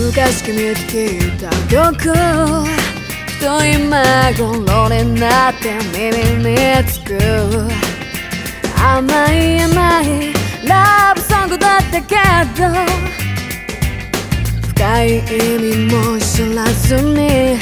昔君と聴いた曲ふと今頃になって耳につく甘い甘いラブソングだったけど深い意味も知らずに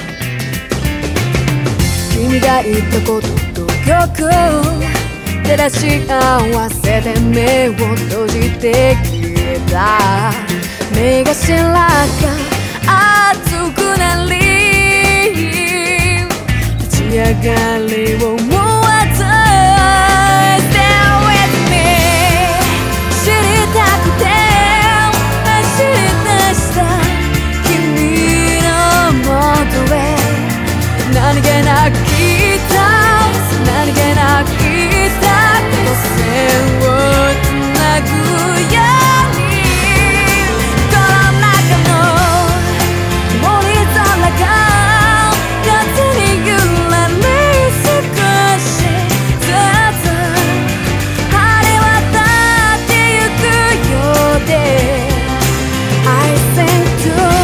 君が言ったことと曲照らし合わせて目を閉じて消えた目頭が熱くなり立ち上がりを思わず Stay with me 知りたくて走り出した君のもとへ何気なく来た何気なく来たこの線をつなぐようにこの中の曇り空が風に揺られ少しずつ晴れ渡ってゆくようで I think too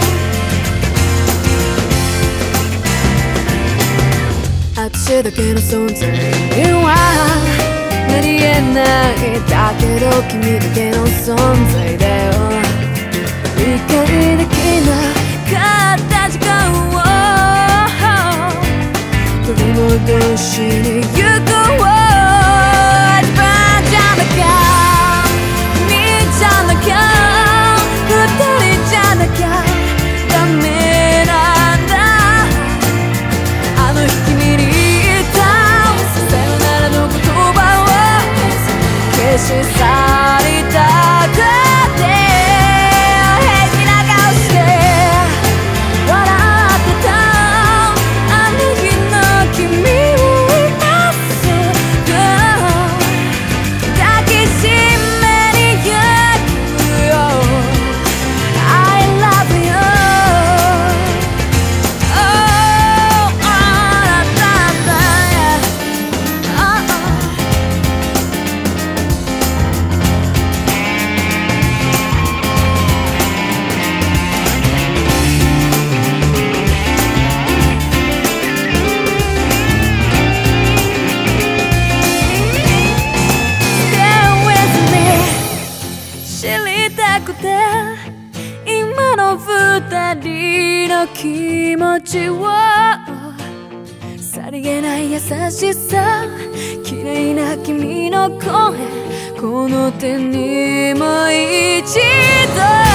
私だけの存在にはなりえないだけど君だけの存在だよ理解できなかった時間を取り戻しに行こう自分じゃなきゃ君じゃなきゃ二人じゃなきゃダメなんだあの日君に言ったさよならの言葉を消し去りたくて平気な顔して笑ってたあの日の君を今すぐ抱きしめに行くよ I love you Oh, oh, da, da, yeah. Oh, oh. Stay with me 知りたくて今の二人の気持ちをさりげない優しさ綺麗な君の声この手にも一度